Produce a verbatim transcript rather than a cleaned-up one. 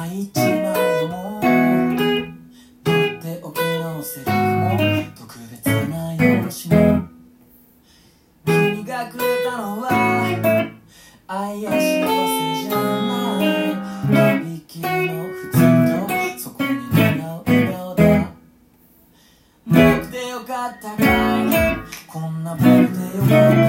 いちまいもとっておきのセリフも特別な用紙も君がくれたのは愛や幸せじゃないとびきりの普通とそこに願う笑顔だ。僕でよかったかいこんな僕でよかった